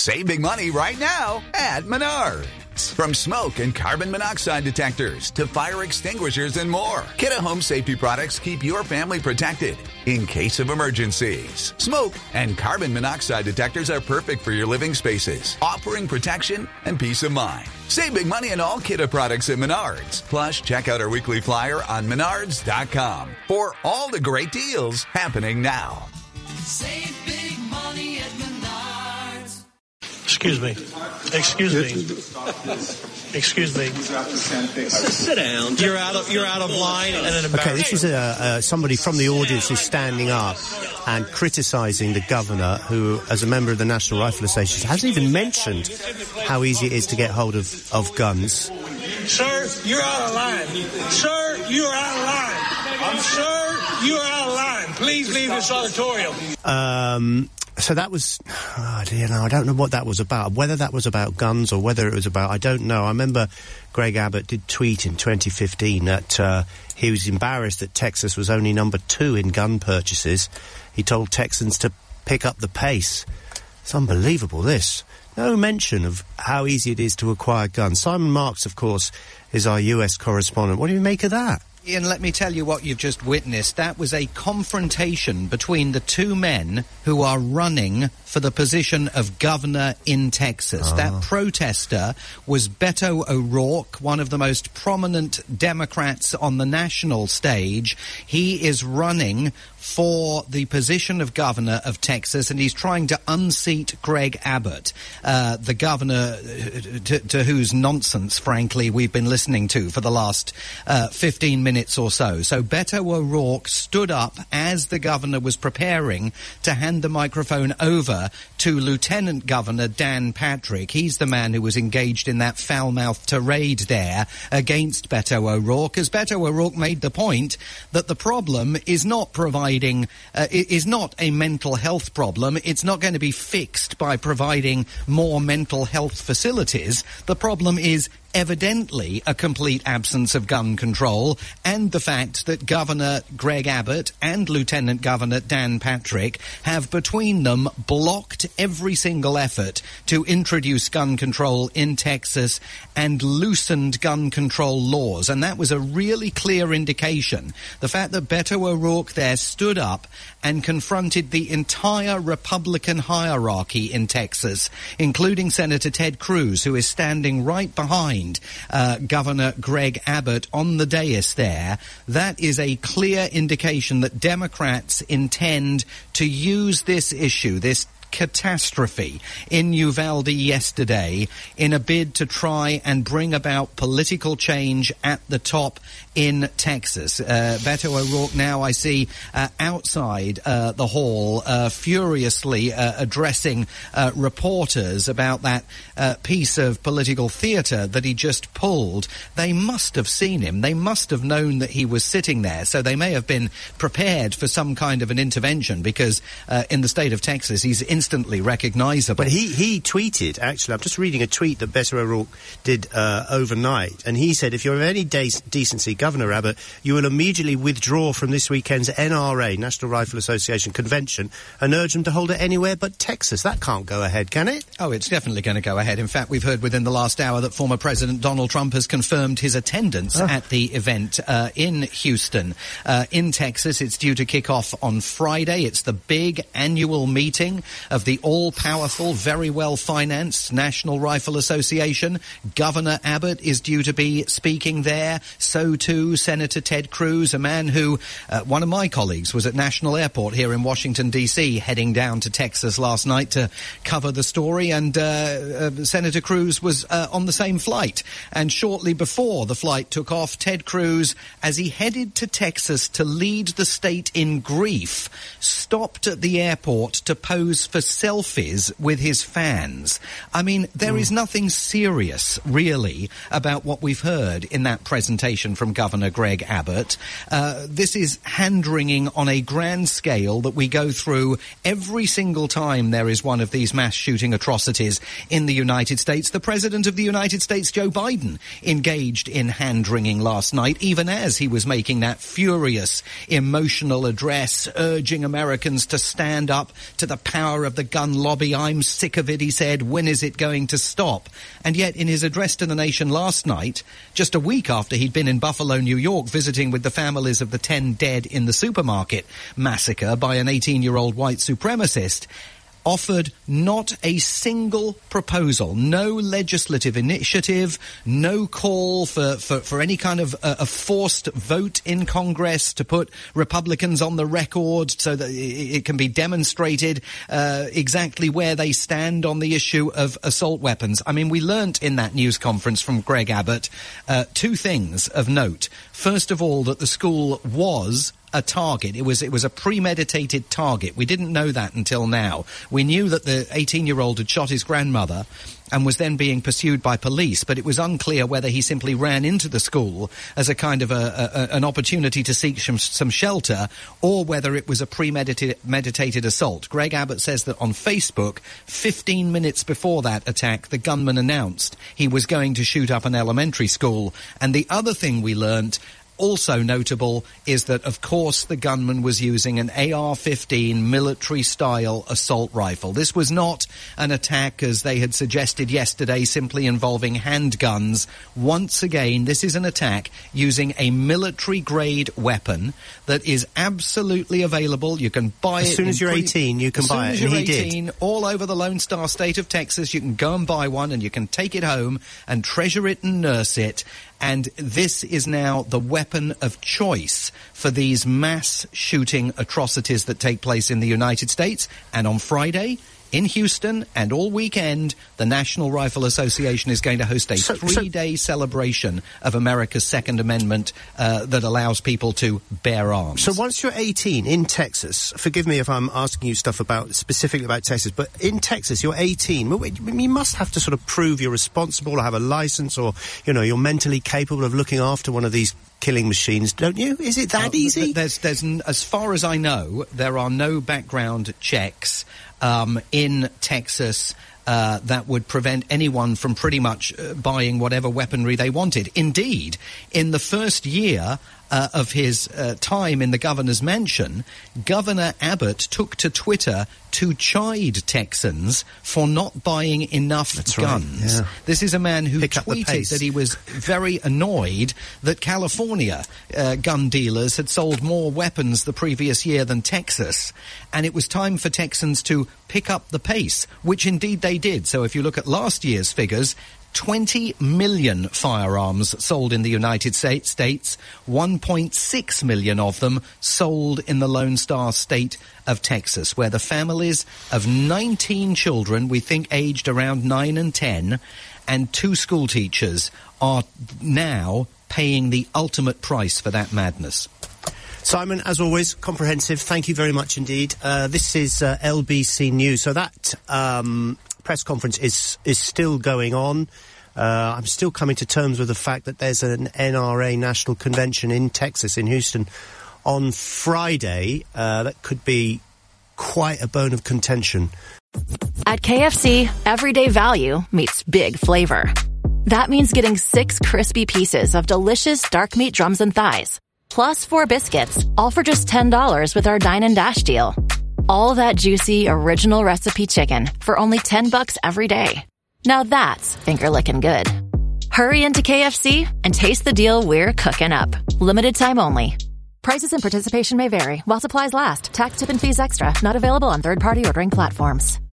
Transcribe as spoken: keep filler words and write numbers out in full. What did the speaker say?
Save big money right now at Menards. From smoke and carbon monoxide detectors to fire extinguishers and more, Kidde Home Safety products keep your family protected in case of emergencies. Smoke and carbon monoxide detectors are perfect for your living spaces, offering protection and peace of mind. Save big money on all Kidde products at Menards. Plus, check out our weekly flyer on menards dot com for all the great deals happening now. Save big money at Menards. Excuse me. Excuse me. Excuse me. Sit down. You're out of you're out of line and an embarrassment. Okay, this is uh, uh, somebody from the audience who's standing up and criticising the governor, who, as a member of the National Rifle Association, hasn't even mentioned how easy it is to get hold of, of guns. Sir, you're out of line. Sir, you're out of line. Sir, you're out of line. Please leave this auditorium. Um... So that was, oh dear, no, I don't know what that was about. Whether that was about guns or whether it was about, I don't know. I remember Greg Abbott did tweet in twenty fifteen that uh, he was embarrassed that Texas was only number two in gun purchases. He told Texans to pick up the pace. It's unbelievable, this. No mention of how easy it is to acquire guns. Simon Marks, of course, is our U S correspondent. What do you make of that? Ian, let me tell you what you've just witnessed. That was a confrontation between the two men who are running for the position of governor in Texas. Oh. That protester was Beto O'Rourke, one of the most prominent Democrats on the national stage. He is running for the position of governor of Texas, and he's trying to unseat Greg Abbott, uh, the governor to, to whose nonsense, frankly, we've been listening to for the last uh, fifteen minutes or so. So Beto O'Rourke stood up as the governor was preparing to hand the microphone over to Lieutenant Governor Dan Patrick. He's the man who was engaged in that foul-mouthed tirade there against Beto O'Rourke, as Beto O'Rourke made the point that the problem is not providing Uh, is not a mental health problem. It's not going to be fixed by providing more mental health facilities. The problem is evidently a complete absence of gun control, and the fact that Governor Greg Abbott and Lieutenant Governor Dan Patrick have between them blocked every single effort to introduce gun control in Texas and loosened gun control laws. And that was a really clear indication. The fact that Beto O'Rourke there stood up and confronted the entire Republican hierarchy in Texas, including Senator Ted Cruz, who is standing right behind Uh, Governor Greg Abbott on the dais there. That is a clear indication that Democrats intend to use this issue, this catastrophe in Uvalde yesterday, in a bid to try and bring about political change at the top in Texas. Uh, Beto O'Rourke now, I see, uh, outside uh, the hall, uh, furiously uh, addressing uh, reporters about that uh, piece of political theatre that he just pulled. They must have seen him. They must have known that he was sitting there, so they may have been prepared for some kind of an intervention, because uh, in the state of Texas, he's instantly recognisable. But he, he tweeted, actually, I'm just reading a tweet that Beto O'Rourke did uh, overnight, and he said, if you're of any de- decency, Governor Abbott, you will immediately withdraw from this weekend's N R A, National Rifle Association convention, and urge them to hold it anywhere but Texas. That can't go ahead, can it? Oh, it's definitely going to go ahead. In fact, we've heard within the last hour that former President Donald Trump has confirmed his attendance oh. at the event uh, in Houston. Uh, in Texas, it's due to kick off on Friday. It's the big annual meeting of the all-powerful, very well-financed National Rifle Association. Governor Abbott is due to be speaking there. So, too, Senator Ted Cruz, a man who, uh, one of my colleagues, was at National Airport here in Washington, D C, heading down to Texas last night to cover the story, and uh, uh, Senator Cruz was uh, on the same flight. And shortly before the flight took off, Ted Cruz, as he headed to Texas to lead the state in grief, stopped at the airport to pose for selfies with his fans. I mean, there mm. is nothing serious, really, about what we've heard in that presentation from Governor Governor Greg Abbott. Uh, this is hand-wringing on a grand scale that we go through every single time there is one of these mass shooting atrocities in the United States. The President of the United States, Joe Biden, engaged in hand-wringing last night, even as he was making that furious, emotional address urging Americans to stand up to the power of the gun lobby. I'm sick of it, he said. When is it going to stop? And yet, in his address to the nation last night, just a week after he'd been in Buffalo, New York, visiting with the families of the ten dead in the supermarket massacre by an eighteen-year-old white supremacist, offered not a single proposal, no legislative initiative, no call for, for, for any kind of uh, a forced vote in Congress to put Republicans on the record so that it, it can be demonstrated uh, exactly where they stand on the issue of assault weapons. I mean, we learnt in that news conference from Greg Abbott uh, two things of note. First of all, that the school was a target. It was it was a premeditated target. We didn't know that until now. We knew that the eighteen-year-old had shot his grandmother and was then being pursued by police, but it was unclear whether he simply ran into the school as a kind of a, a, an opportunity to seek some, some shelter, or whether it was a premeditated meditated assault. Greg Abbott says that on Facebook, fifteen minutes before that attack, the gunman announced he was going to shoot up an elementary school. And the other thing we learnt, also notable, is that, of course, the gunman was using an A R fifteen military-style assault rifle. This was not an attack, as they had suggested yesterday, simply involving handguns. Once again, this is an attack using a military-grade weapon that is absolutely available. You can buy it. As soon as you're eighteen, you can buy it, and he did. As soon as you're eighteen, all over the Lone Star State of Texas, you can go and buy one, and you can take it home and treasure it and nurse it. And this is now the weapon of choice for these mass shooting atrocities that take place in the United States. And on Friday, in Houston, and all weekend, the National Rifle Association is going to host a so, three-day so, celebration of America's Second Amendment uh, that allows people to bear arms. So once you're eighteen in Texas, forgive me if I'm asking you stuff about specifically about Texas, but in Texas, you're eighteen. You must have to sort of prove you're responsible or have a license, or, you know, you're mentally capable of looking after one of these killing machines, don't you? Is it that uh, easy? There's, there's, as far as I know, there are no background checks um, in Texas uh, that would prevent anyone from pretty much uh, buying whatever weaponry they wanted. Indeed, in the first year uh, of his uh, time in the governor's mansion, Governor Abbott took to Twitter to chide Texans for not buying enough That's guns. Right, yeah. This is a man who Pick tweeted that he was very annoyed that California uh, gun dealers had sold more weapons the previous year than Texas, and it was time for Texans to pick up the pace, which indeed they did. So if you look at last year's figures, twenty million firearms sold in the United States, one point six million of them sold in the Lone Star State of Texas, where the families of nineteen children, we think aged around nine and ten, and two school teachers are now paying the ultimate price for that madness. Simon, as always, comprehensive. Thank you very much indeed. Uh, this is uh, L B C News. So that um, press conference is is still going on. Uh, I'm still coming to terms with the fact that there's an N R A national convention in Texas, in Houston, on Friday. Uh, that could be quite a bone of contention. At K F C, everyday value meets big flavor. That means getting six crispy pieces of delicious dark meat drums and thighs, plus four biscuits, all for just ten dollars with our Dine and Dash deal. All that juicy, original recipe chicken for only ten bucks every day. Now that's finger-licking good. Hurry into K F C and taste the deal we're cooking up. Limited time only. Prices and participation may vary while supplies last. Tax, tip, and fees extra. Not available on third-party ordering platforms.